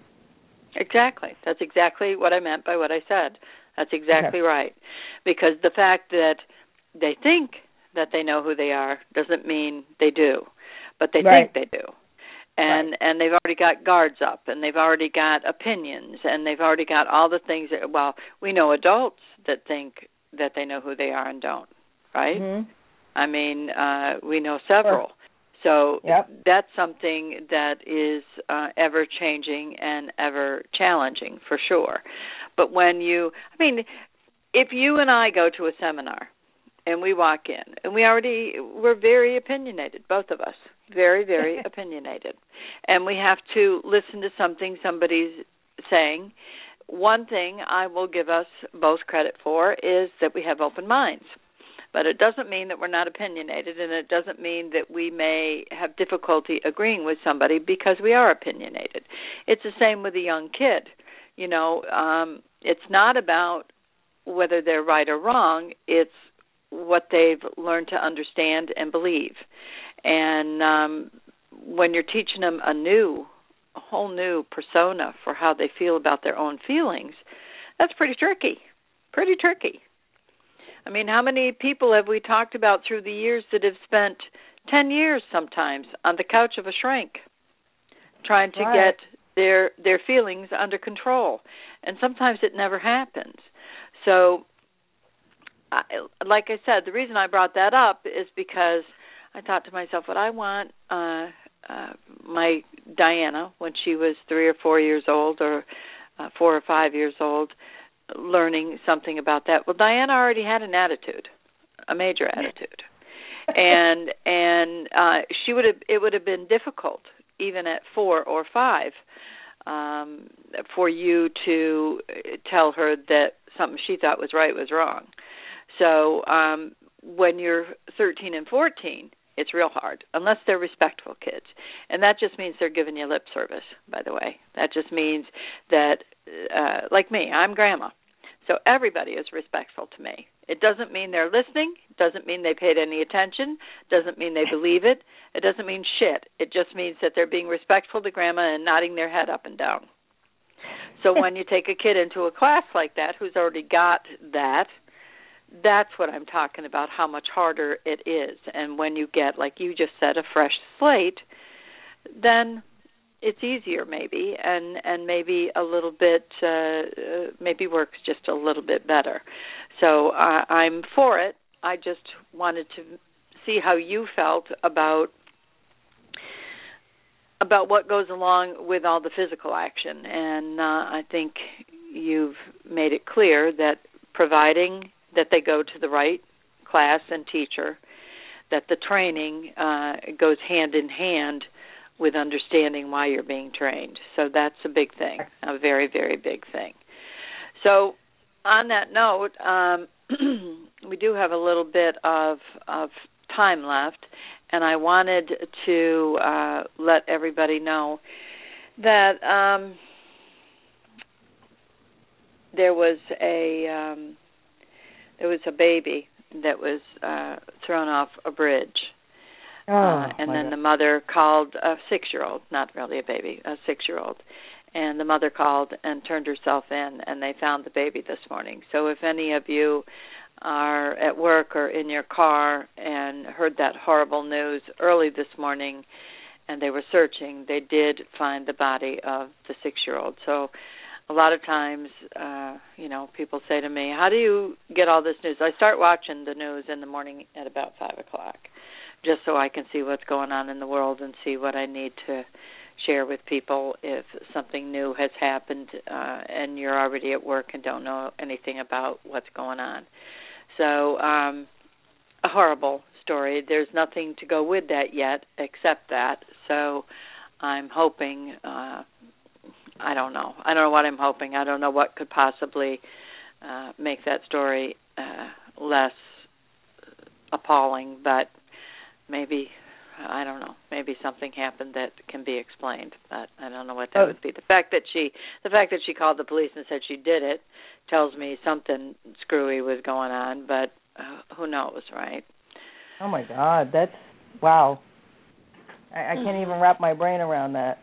Exactly. That's exactly what I meant by what I said. That's exactly okay. right. Because the fact that they think that they know who they are doesn't mean they do, but they right. think they do. And right. and they've already got guards up, and they've already got opinions, and they've already got all the things that, well, we know adults that think that they know who they are and don't, right? Mm-hmm. I mean, uh, we know several. Sure. So yep. that's something that is uh, ever-changing and ever-challenging, for sure. But when you, I mean, if you and I go to a seminar and we walk in, and we already, we're very opinionated, both of us, very, very opinionated. And we have to listen to something somebody's saying. One thing I will give us both credit for is that we have open minds. But it doesn't mean that we're not opinionated, and it doesn't mean that we may have difficulty agreeing with somebody because we are opinionated. It's the same with a young kid. You know, um, it's not about whether they're right or wrong. It's what they've learned to understand and believe. And um, when you're teaching them a new, a whole new persona for how they feel about their own feelings, that's pretty tricky, pretty tricky. I mean, how many people have we talked about through the years that have spent ten years sometimes on the couch of a shrink trying to right. get their their feelings under control? And sometimes it never happens. So, I, like I said, the reason I brought that up is because I thought to myself, what I want uh, uh, my Diana, when she was three or four years old or uh, four or five years old, learning something about that. Well, Diana already had an attitude, a major attitude, and and uh, she would have. It would have been difficult, even at four or five, um, for you to tell her that something she thought was right was wrong. So um, when you're thirteen and fourteen, it's real hard, unless they're respectful kids. And that just means they're giving you lip service, by the way. That just means that, uh, like me, I'm grandma. So everybody is respectful to me. It doesn't mean they're listening. It doesn't mean they paid any attention. It doesn't mean they believe it. It doesn't mean shit. It just means that they're being respectful to grandma and nodding their head up and down. So when you take a kid into a class like that who's already got that, that's what I'm talking about, how much harder it is. And when you get, like you just said, a fresh slate, then it's easier maybe, and, and maybe a little bit, uh, maybe works just a little bit better. So uh, I'm for it. I just wanted to see how you felt about about what goes along with all the physical action. And uh, I think you've made it clear that providing that they go to the right class and teacher, that the training uh, goes hand in hand with understanding why you're being trained. So that's a big thing, a very, very big thing. So on that note, um, we do have a little bit of, of time left, and I wanted to uh, let everybody know that um, there was a um, there was a baby that was uh, thrown off a bridge. Oh, uh, and then God. the mother called a six-year-old, not really a baby, a six-year-old. And the mother called and turned herself in, and they found the baby this morning. So if any of you are at work or in your car and heard that horrible news early this morning and they were searching, they did find the body of the six-year-old. So a lot of times, uh, you know, people say to me, how do you get all this news? I start watching the news in the morning at about five o'clock, just so I can see what's going on in the world and see what I need to share with people if something new has happened uh, and you're already at work and don't know anything about what's going on. So um, a horrible story. There's nothing to go with that yet except that. So I'm hoping, uh, I don't know. I don't know what I'm hoping. I don't know what could possibly uh, make that story uh, less appalling, but maybe I don't know, maybe something happened that can be explained, but I don't know what that Oh. would be. The fact that she, the fact that she called the police and said she did it, tells me something screwy was going on. But uh, who knows, right? Oh my God, that's wow. I, I can't even wrap my brain around that.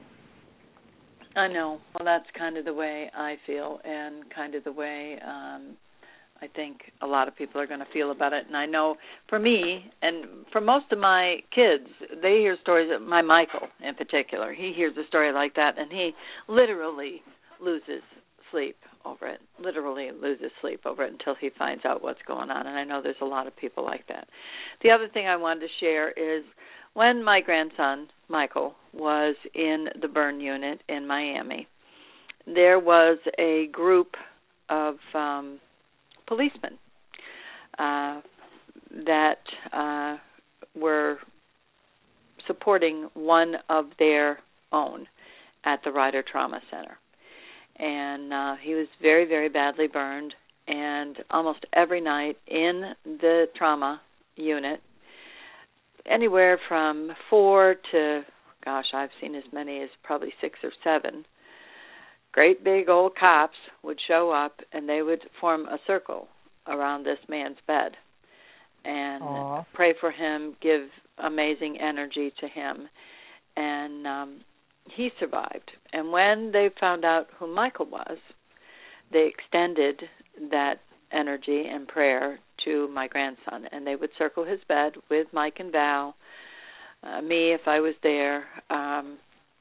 I know. Well, that's kind of the way I feel, and kind of the way um, I think a lot of people are going to feel about it. And I know for me, and for most of my kids, they hear stories of my Michael in particular. He hears a story like that, and he literally loses sleep over it, literally loses sleep over it until he finds out what's going on. And I know there's a lot of people like that. The other thing I wanted to share is when my grandson, Michael, was in the burn unit in Miami, there was a group of um, policemen uh, that uh, were supporting one of their own at the Ryder Trauma Center. And uh, he was very, very badly burned, and almost every night in the trauma unit, anywhere from four to, gosh, I've seen as many as probably six or seven, great big old cops would show up, and they would form a circle around this man's bed and Aww. pray for him, give amazing energy to him. And um, he survived. And when they found out who Michael was, they extended that energy and prayer to my grandson. And they would circle his bed with Mike and Val, uh, me if I was there, um,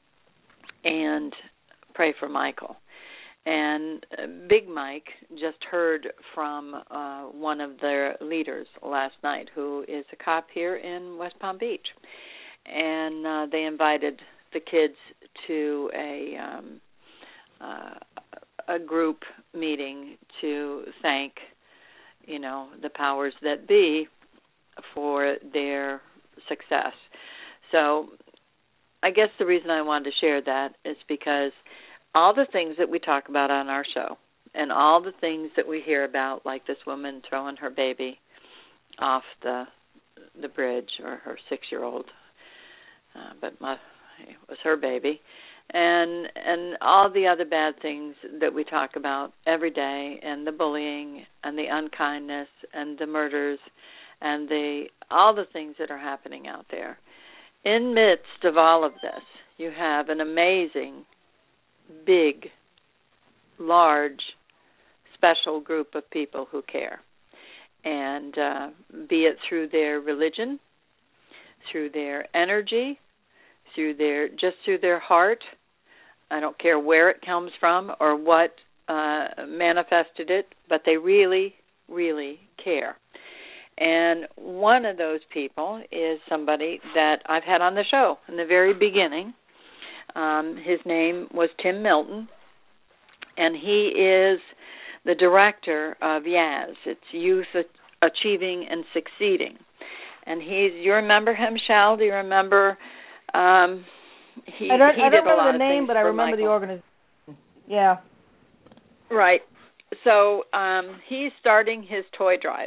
and pray for Michael. And uh, Big Mike just heard from uh, one of their leaders last night, who is a cop here in West Palm Beach. And uh, they invited the kids to a um, uh, a group meeting to thank, you know, the powers that be for their success. So I guess the reason I wanted to share that is because all the things that we talk about on our show and all the things that we hear about, like this woman throwing her baby off the the bridge, or her six-year-old, uh, but my, it was her baby, and and all the other bad things that we talk about every day, and the bullying and the unkindness and the murders and the all the things that are happening out there. In midst of all of this, you have an amazing, big, large, special group of people who care. And uh, be it through their religion, through their energy, through their just through their heart. I don't care where it comes from or what uh, manifested it, but they really, really care. And one of those people is somebody that I've had on the show in the very beginning. Um, his name was Tim Milton, and he is the director of YAS. It's Youth Achieving and Succeeding. And he's, you remember him, Shal? Do you remember? Um, he, I don't, he I did don't a lot remember of the name, things but I for remember Michael. the organization. Yeah. Right. So um, he's starting his toy drive.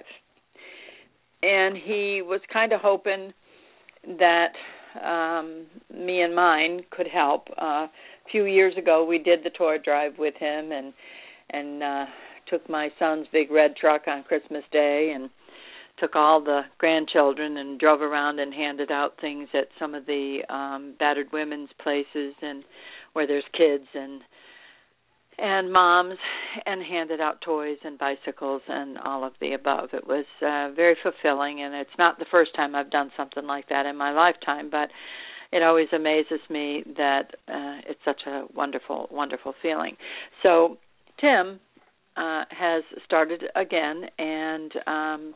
And he was kind of hoping that um, me and mine could help. Uh, a few years ago, we did the toy drive with him and and uh, took my son's big red truck on Christmas Day and took all the grandchildren and drove around and handed out things at some of the um, battered women's places and where there's kids and and moms, and handed out toys and bicycles and all of the above. It was uh, very fulfilling, and it's not the first time I've done something like that in my lifetime, but it always amazes me that uh, it's such a wonderful, wonderful feeling. So Tim uh, has started again, and um,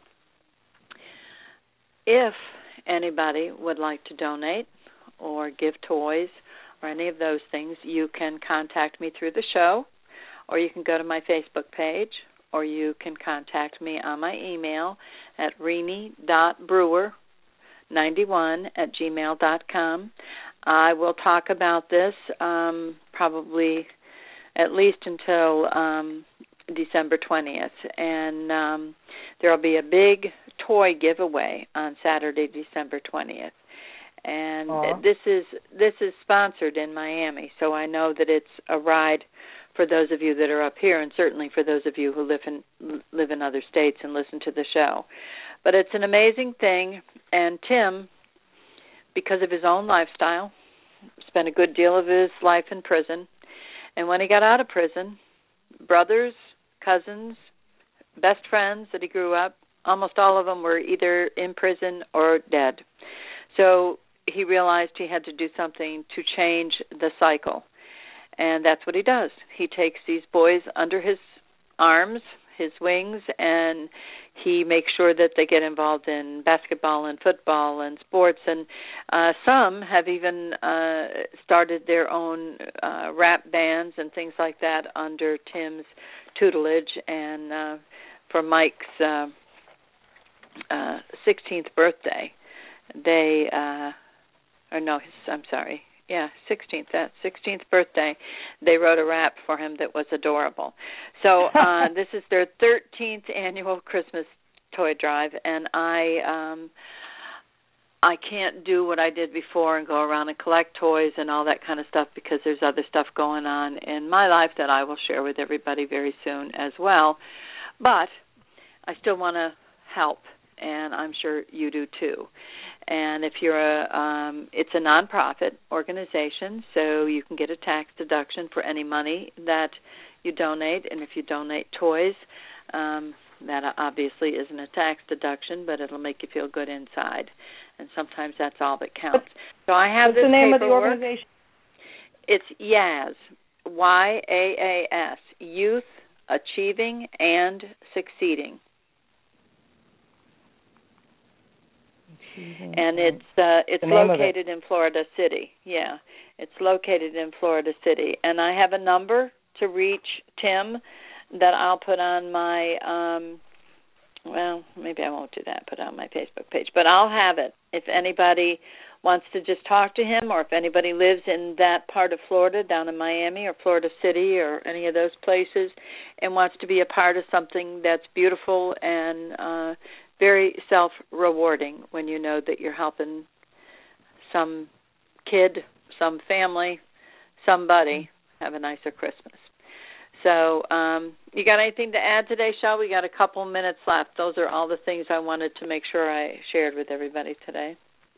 if anybody would like to donate or give toys or any of those things, you can contact me through the show, or you can go to my Facebook page, or you can contact me on my email at renee dot brewer ninety-one at gmail dot com. I will talk about this um, probably at least until um, December twentieth, and um, there will be a big toy giveaway on Saturday, December twentieth. And Aww. this is this is sponsored in Miami, so I know that it's a ride for those of you that are up here, and certainly for those of you who live in live in other states and listen to the show. But it's an amazing thing, and Tim, because of his own lifestyle, spent a good deal of his life in prison, and when he got out of prison, brothers, cousins, best friends that he grew up, almost all of them were either in prison or dead. So he realized he had to do something to change the cycle. And that's what he does. He takes these boys under his arms, his wings, and he makes sure that they get involved in basketball and football and sports. And uh, some have even uh, started their own uh, rap bands and things like that under Tim's tutelage. And uh, for Mike's uh, uh, sixteenth birthday, they... Uh, or no, his, I'm sorry, yeah, sixteenth, that sixteenth birthday, they wrote a rap for him that was adorable. So uh, this is their thirteenth annual Christmas toy drive, and I um, I can't do what I did before and go around and collect toys and all that kind of stuff because there's other stuff going on in my life that I will share with everybody very soon as well. But I still want to help, and I'm sure you do too. And if you're a, um, it's a nonprofit organization, so you can get a tax deduction for any money that you donate. And if you donate toys, um, that obviously isn't a tax deduction, but it'll make you feel good inside. And sometimes that's all that counts. So I have What's this the name paperwork. of the organization? It's Y A S, Y A A S, Youth Achieving and Succeeding. And it's uh, it's located in Florida City. Yeah, it's located in Florida City. And I have a number to reach Tim that I'll put on my, um, well, maybe I won't do that, put it on my Facebook page. But I'll have it if anybody wants to just talk to him, or if anybody lives in that part of Florida, down in Miami or Florida City or any of those places, and wants to be a part of something that's beautiful and uh very self-rewarding when you know that you're helping some kid, some family, somebody have a nicer Christmas. So um, you got anything to add today, Shel? We got a couple minutes left. Those are all the things I wanted to make sure I shared with everybody today.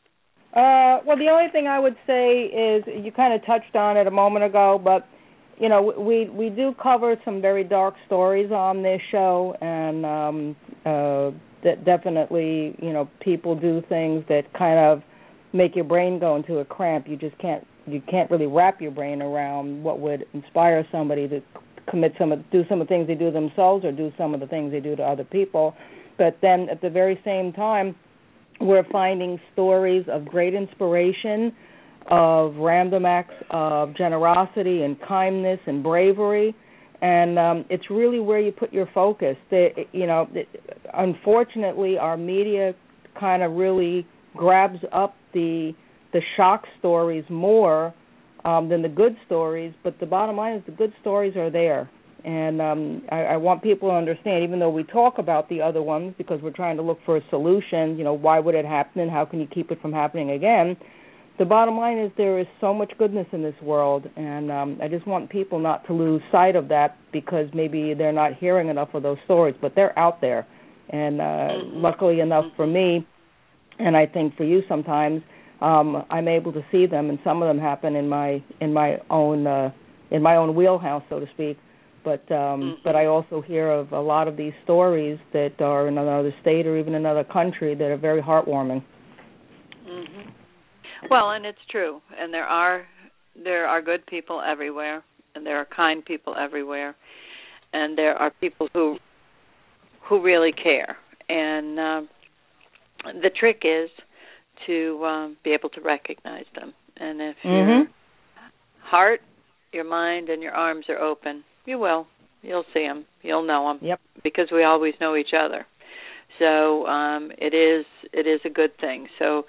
Uh, well, the only thing I would say is you kind of touched on it a moment ago, but you know, we we do cover some very dark stories on this show, and um, uh, that definitely, you know, people do things that kind of make your brain go into a cramp. You just can't you can't really wrap your brain around what would inspire somebody to commit some of, do some of the things they do themselves, or do some of the things they do to other people. But then at the very same time, we're finding stories of great inspiration, of random acts of generosity and kindness and bravery, and um, it's really where you put your focus. The, you know, the, unfortunately, our media kind of really grabs up the the shock stories more um, than the good stories, but the bottom line is the good stories are there. And um, I, I want people to understand, even though we talk about the other ones because we're trying to look for a solution, you know, why would it happen and how can you keep it from happening again? The bottom line is there is so much goodness in this world, and um, I just want people not to lose sight of that because maybe they're not hearing enough of those stories, but they're out there. And uh, luckily enough for me, and I think for you sometimes, um, I'm able to see them, and some of them happen in my in my own uh, in my own wheelhouse, so to speak. But um, mm-hmm. but I also hear of a lot of these stories that are in another state or even another country that are very heartwarming. Mm-hmm. Well, and it's true, and there are there are good people everywhere, and there are kind people everywhere, and there are people who who really care. And uh, the trick is to um, be able to recognize them. And if mm-hmm. your heart, your mind, and your arms are open, you will. You'll see them. You'll know them. Yep. Because we always know each other. So um, it is it is a good thing. So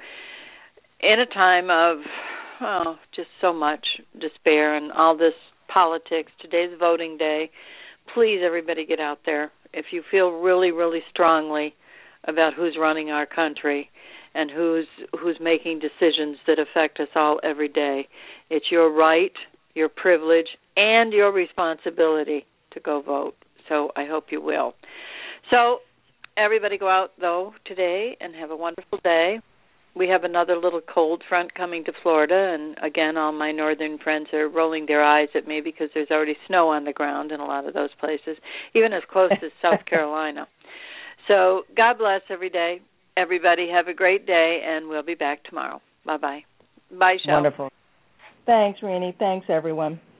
in a time of oh, just so much despair and all this politics, today's voting day, please, everybody, get out there. If you feel really, really strongly about who's running our country and who's who's making decisions that affect us all every day. It's your right, your privilege, and your responsibility to go vote. So I hope you will. So everybody go out, though, today and have a wonderful day. We have another little cold front coming to Florida, and again, all my northern friends are rolling their eyes at me because there's already snow on the ground in a lot of those places, even as close as South Carolina. So God bless every day. Everybody have a great day, and we'll be back tomorrow. Bye-bye. Bye, Shel. Wonderful. Thanks, Renee. Thanks, everyone.